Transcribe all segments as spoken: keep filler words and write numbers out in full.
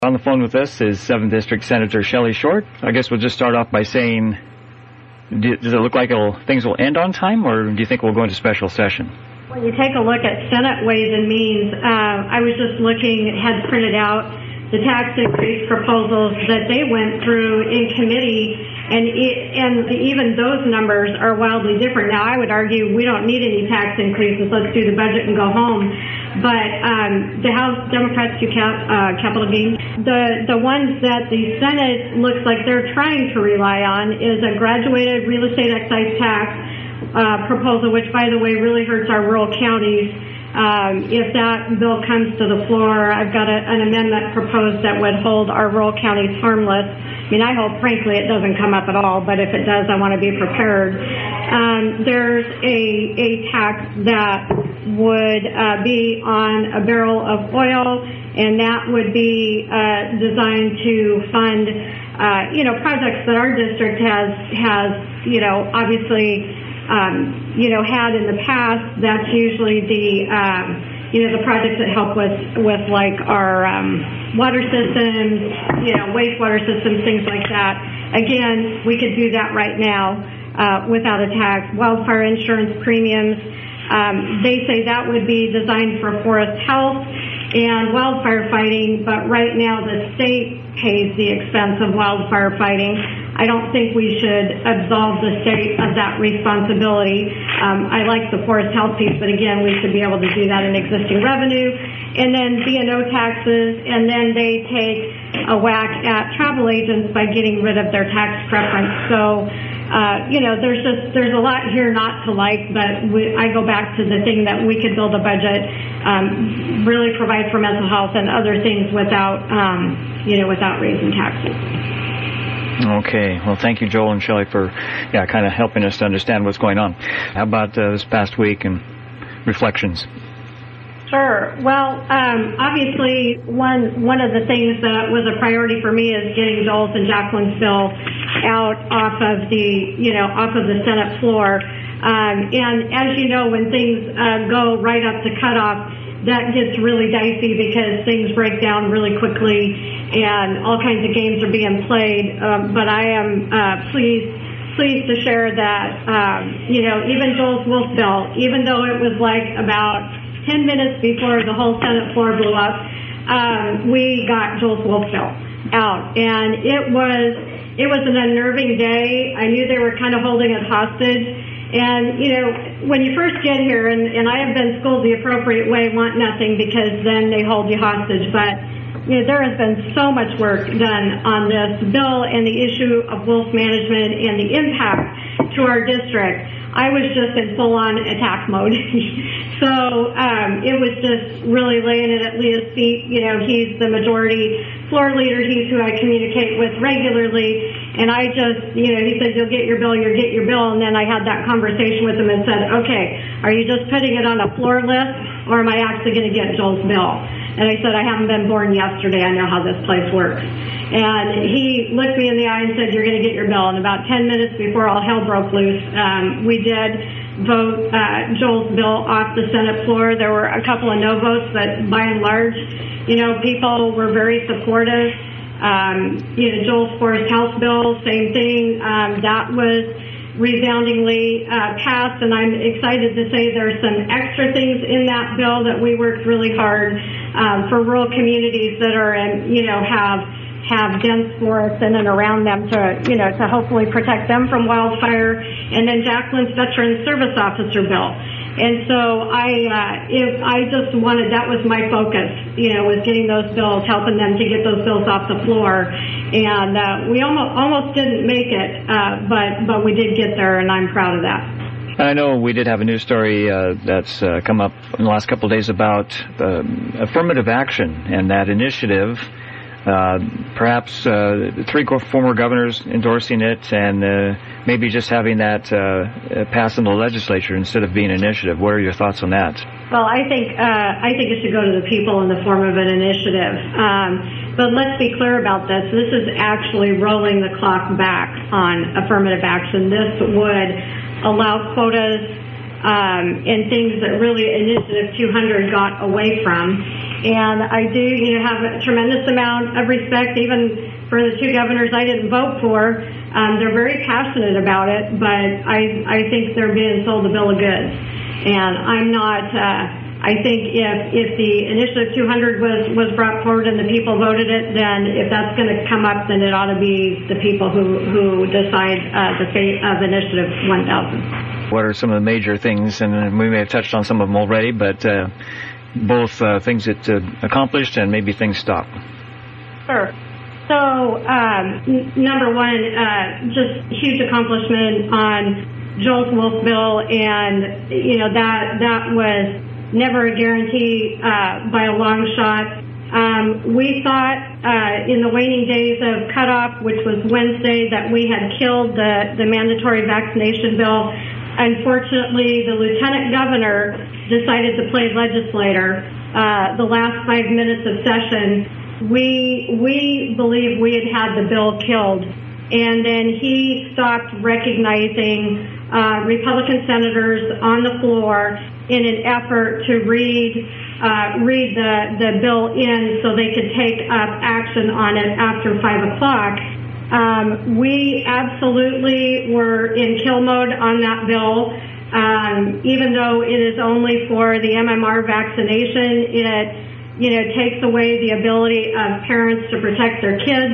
On the phone with us is seventh District Senator Shelley Short. I guess we'll just start off by saying, do, does it look like it'll, things will end on time, or do you think we'll go into special session? When you take a look at Senate Ways and Means, uh, I was just looking, had printed out the tax increase proposals that they went through in committee, and it, and even those numbers are wildly different. Now, I would argue we don't need any tax increases. Let's do the budget and go home. But um, the House Democrats do cap, uh, capital gains. The the ones that the Senate looks like they're trying to rely on is a graduated real estate excise tax uh, proposal, which, by the way, really hurts our rural counties. Um, if that bill comes to the floor, I've got a, an amendment proposed that would hold our rural counties harmless. I mean, I hope, frankly, it doesn't come up at all, but if it does, I want to be prepared. Um, there's a, a tax that would uh, be on a barrel of oil, and that would be uh, designed to fund, uh, you know, projects that our district has, has, you know, obviously, um, you know, had in the past. That's usually the, um, you know, the projects that help with, with like our um, water systems, you know, wastewater systems, things like that. Again, we could do that right now uh, without a tax. Wildfire insurance premiums, um, they say that would be designed for forest health and wildfire fighting, but right now the state pays the expense of wildfire fighting. I don't think we should absolve the state of that responsibility. Um, I like the forest health piece, but again, we should be able to do that in existing revenue. And then B and O taxes, and then they take a whack at travel agents by getting rid of their tax preference. So, uh, you know, there's just, there's a lot here not to like, but we, I go back to the thing that we could build a budget, um, really provide for mental health and other things without, um, you know, without raising taxes. Okay. Well, thank you, Joel and Shelley, for yeah, kind of helping us to understand what's going on. How about uh, this past week and reflections? Sure. Well, um, obviously, one one of the things that was a priority for me is getting Joel's and Jacqueline's bill out off of the, you know, off of the Senate floor. Um, and as you know, when things uh, go right up to cutoff, that gets really dicey because things break down really quickly and all kinds of games are being played. Um, but I am uh, pleased pleased to share that, um, you know, even Joel's Wolf bill, even though it was like about ten minutes before the whole Senate floor blew up, um, we got Joel's Wolf bill out. And it was, it was an unnerving day. I knew they were kind of holding it hostage. And, you know, when you first get here, and, and I have been schooled the appropriate way, want nothing, because then they hold you hostage. But, you know, there has been so much work done on this bill and the issue of wolf management and the impact to our district. I was just in full-on attack mode. So um, it was just really laying it at Leah's feet. You know, he's the majority floor leader. He's who I communicate with regularly. And I just, you know, he said, you'll get your bill, you'll get your bill. And then I had that conversation with him and said, okay, are you just putting it on a floor list, or am I actually going to get Joel's bill? And I said, I haven't been born yesterday. I know how this place works. And he looked me in the eye and said, you're going to get your bill. And about ten minutes before all hell broke loose, um, we did vote uh, Joel's bill off the Senate floor. There were a couple of no votes, but by and large, you know, people were very supportive. Um, you know, Joel's forest health bill, same thing. Um, that was resoundingly uh, passed, and I'm excited to say there's some extra things in that bill that we worked really hard um, for rural communities that are, in, you know, have have dense forests in and around them to, you know, to hopefully protect them from wildfire. And then Jacqueline's Veteran Service Officer bill. And so I, uh, if I just wanted, that was my focus, you know, was getting those bills, helping them to get those bills off the floor. And uh, we almost almost didn't make it, uh, but but we did get there, and I'm proud of that. I know we did have a news story uh, that's uh, come up in the last couple of days about um, affirmative action and that initiative. Uh, perhaps uh, three former governors endorsing it, and uh, maybe just having that uh, pass in the legislature instead of being an initiative. What are your thoughts on that? Well, I think uh, I think it should go to the people in the form of an initiative. Um, but let's be clear about this. This is actually rolling the clock back on affirmative action. This would allow quotas um, and things that really Initiative two hundred got away from. And I do, you know, have a tremendous amount of respect, even for the two governors I didn't vote for. Um, they're very passionate about it, but I, I think they're being sold a bill of goods. And I'm not, uh, I think if, if the Initiative two hundred was, was brought forward and the people voted it, then if that's going to come up, then it ought to be the people who, who decide uh, the fate of Initiative one thousand. What are some of the major things, and we may have touched on some of them already, but uh, both uh, things that uh, accomplished and maybe things stopped? Sure. So, um, n- number one, uh, just huge accomplishment on Joel's Wolf bill, and, you know, that, that was never a guarantee uh, by a long shot. Um, we thought uh, in the waning days of cutoff, which was Wednesday, that we had killed the, the mandatory vaccination bill. Unfortunately, the lieutenant governor decided to play legislator uh, the last five minutes of session. We we believe we had had the bill killed, and then he stopped recognizing uh, Republican senators on the floor in an effort to read uh, read the, the bill in so they could take up action on it after five o'clock. Um, we absolutely were in kill mode on that bill. Um, even though it is only for the M M R vaccination, it, you know, takes away the ability of parents to protect their kids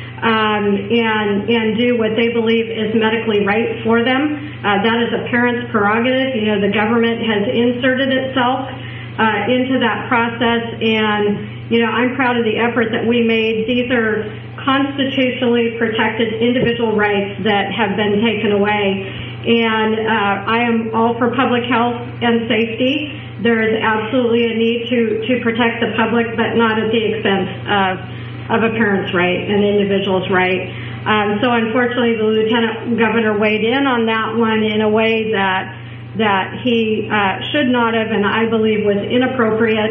um, and and do what they believe is medically right for them. Uh, that is a parent's prerogative. You know, the government has inserted itself uh, into that process, and you know, I'm proud of the effort that we made. These are constitutionally protected individual rights that have been taken away. And uh, I am all for public health and safety. There is absolutely a need to, to protect the public, but not at the expense of, of a parent's right, an individual's right. Um, so unfortunately, the lieutenant governor weighed in on that one in a way that that he uh, should not have, and I believe was inappropriate.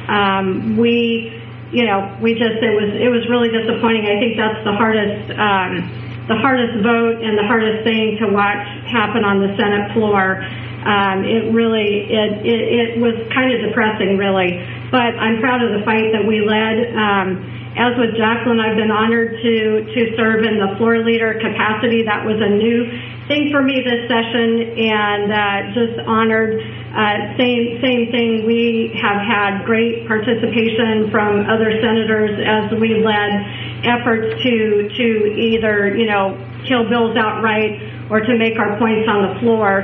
Um, we You know, we just, it was, it was really disappointing. I think that's the hardest, um, the hardest vote and the hardest thing to watch happen on the Senate floor. Um, it really, it, it, it was kind of depressing, really. But I'm proud of the fight that we led. Um, as with Jacqueline, I've been honored to, to serve in the floor leader capacity. That was a new thing for me this session, and uh, just honored. Uh, same same thing. We have had great participation from other senators as we led efforts to to either you know kill bills outright or to make our points on the floor.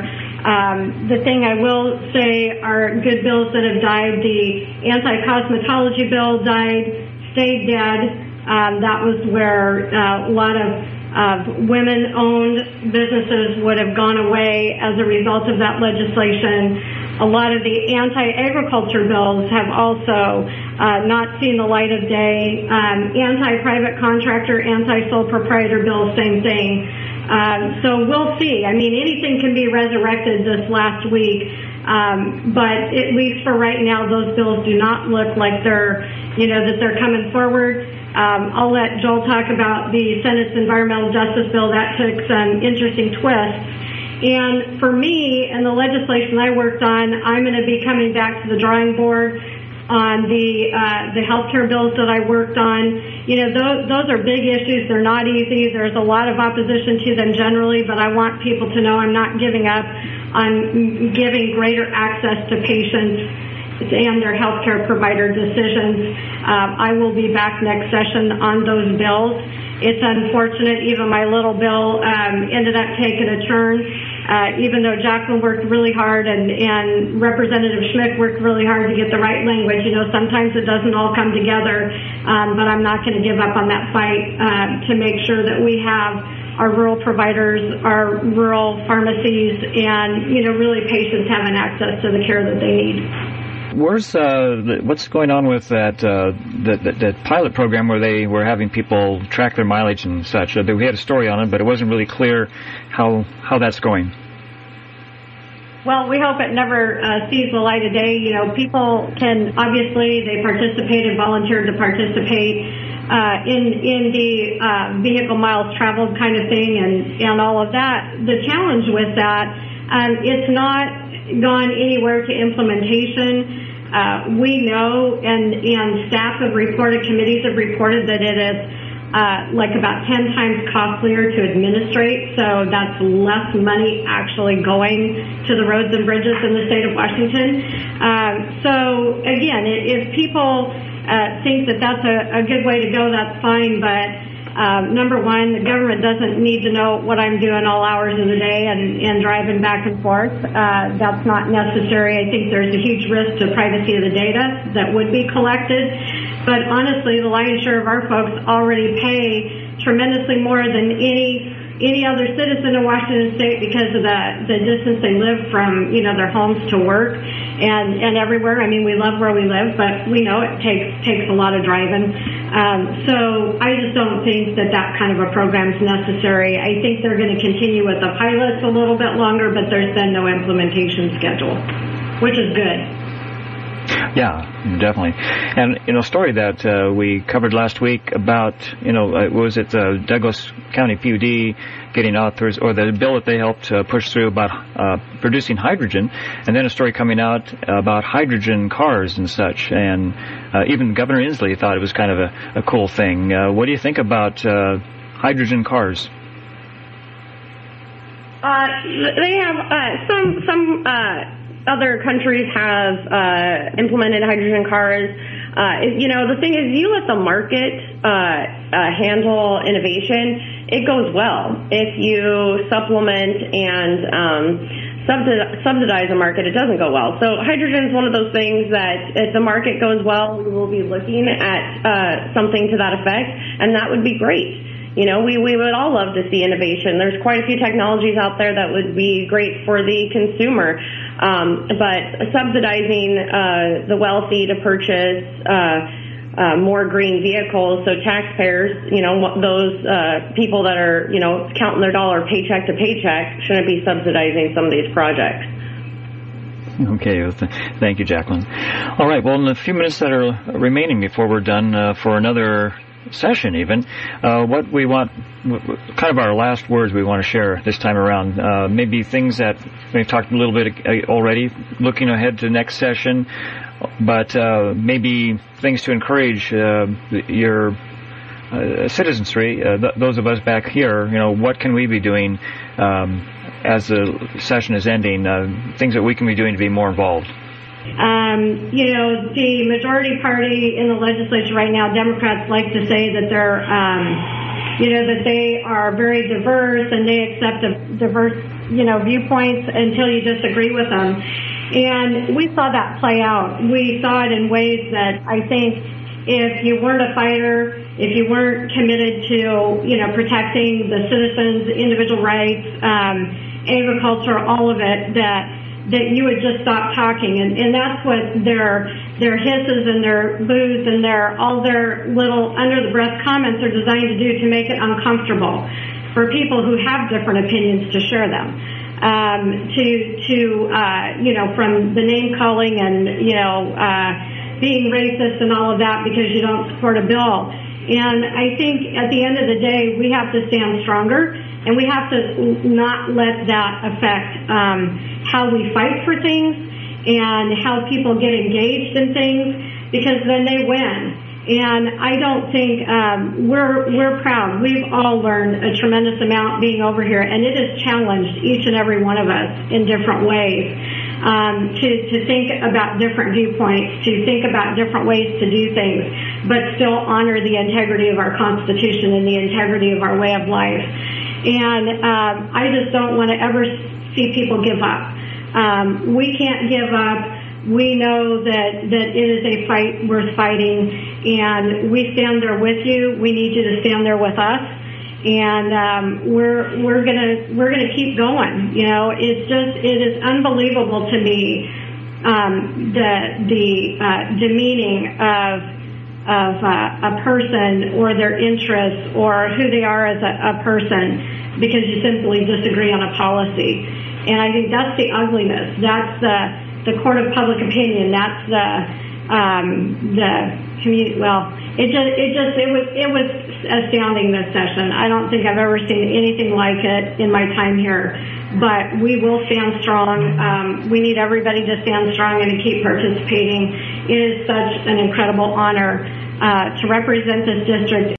Um, the thing I will say are good bills that have died. The anti-cosmetology bill died, stayed dead. Um, that was where uh, a lot of Uh, women-owned businesses would have gone away as a result of that legislation. A lot of the anti-agriculture bills have also uh, not seen the light of day. Um, anti-private contractor, anti-sole proprietor bills, same thing. Um, so we'll see. I mean, anything can be resurrected this last week, um, but at least for right now, those bills do not look like they're, you know, that they're coming forward. Um, I'll let Joel talk about the Senate's environmental justice bill. That took some interesting twists. And for me and the legislation I worked on, I'm going to be coming back to the drawing board on the uh, the healthcare bills that I worked on. You know, those, those are big issues. They're not easy. There's a lot of opposition to them generally, but I want people to know I'm not giving up on giving greater access to patients and their healthcare provider decisions. Um, I will be back next session on those bills. It's unfortunate even my little bill um, ended up taking a turn, uh, even though Jacqueline worked really hard and, and Representative Schmidt worked really hard to get the right language. You know, sometimes it doesn't all come together, um, but I'm not going to give up on that fight uh, to make sure that we have our rural providers, our rural pharmacies, and, you know, really patients having access to the care that they need. Where's uh, the, what's going on with that, uh, that, that that pilot program where they were having people track their mileage and such? Uh, we had a story on it, but it wasn't really clear how how that's going. Well, we hope it never uh, sees the light of day. You know, people can obviously they participated, volunteered to participate uh, in in the uh, vehicle miles traveled kind of thing, and and all of that. The challenge with that, um, it's not gone anywhere to implementation. Uh, we know, and, and staff have reported, committees have reported that it is uh, like about ten times costlier to administrate, so that's less money actually going to the roads and bridges in the state of Washington. Uh, so again, if people uh, think that that's a, a good way to go, that's fine, but Um, number one, the government doesn't need to know what I'm doing all hours of the day and, and driving back and forth. Uh, that's not necessary. I think there's a huge risk to privacy of the data that would be collected. But honestly, the lion's share of our folks already pay tremendously more than any any other citizen in Washington State because of the, the distance they live from, you know, their homes to work and, and everywhere. I mean, we love where we live, but we know it takes takes a lot of driving. Um, so I just don't think that that kind of a program is necessary. I think they're going to continue with the pilots a little bit longer, but there's been no implementation schedule, which is good. Yeah, definitely. And, you know, a story that uh, we covered last week about, you know, uh, was it uh, Douglas County P U D getting authors, or the bill that they helped uh, push through about uh, producing hydrogen, and then a story coming out about hydrogen cars and such. And uh, even Governor Inslee thought it was kind of a, a cool thing. Uh, what do you think about uh, hydrogen cars? Uh, they have uh, some some. Uh Other countries have uh, implemented hydrogen cars. Uh, you know, the thing is, you let the market uh, uh, handle innovation, it goes well. If you supplement and um, subsidize the market, it doesn't go well. So hydrogen is one of those things that if the market goes well, we will be looking at uh, something to that effect, and that would be great. You know, we, we would all love to see innovation. There's quite a few technologies out there that would be great for the consumer. Um, but subsidizing uh, the wealthy to purchase uh, uh, more green vehicles, so taxpayers, you know, those uh, people that are, you know, counting their dollar paycheck to paycheck shouldn't be subsidizing some of these projects. Okay, well, th- thank you, Jacqueline. All right, well, in the few minutes that are remaining before we're done uh, for another session even, uh, what we want, kind of our last words we want to share this time around, uh, maybe things that we've talked a little bit already, looking ahead to next session, but uh, maybe things to encourage uh, your uh, citizenry, uh, th- those of us back here, you know, what can we be doing um, as the session is ending, uh, things that we can be doing to be more involved. Um, you know, the majority party in the legislature right now, Democrats like to say that they're, um, you know, that they are very diverse and they accept diverse, you know, viewpoints until you disagree with them. And we saw that play out. We saw it in ways that I think if you weren't a fighter, if you weren't committed to, you know, protecting the citizens' individual rights, um, agriculture, all of it, that that you would just stop talking. And, and that's what their their hisses and their boos and their all their little under-the-breath comments are designed to do, to make it uncomfortable for people who have different opinions to share them. Um, to, to uh, you know, from the name-calling and, you know, uh, being racist and all of that because you don't support a bill. And I think at the end of the day, we have to stand stronger, and we have to not let that affect um, how we fight for things and how people get engaged in things, because then they win. And I don't think um, we're we're proud. We've all learned a tremendous amount being over here, and it has challenged each and every one of us in different ways um, to to think about different viewpoints, to think about different ways to do things, but still honor the integrity of our Constitution and the integrity of our way of life. And um, I just don't want to ever see people give up. Um, we can't give up. We know that, that it is a fight worth fighting, and we stand there with you. We need you to stand there with us, and um, we're we're gonna we're gonna keep going. You know, it's just it is unbelievable to me um, the the uh, demeaning of of uh, a person or their interests or who they are as a, a person because you simply disagree on a policy. And I think that's the ugliness. That's the the court of public opinion. That's the um, the community. Well, it just it just it was it was astounding this session. I don't think I've ever seen anything like it in my time here. But we will stand strong. Um, we need everybody to stand strong and to keep participating. It is such an incredible honor uh, to represent this district.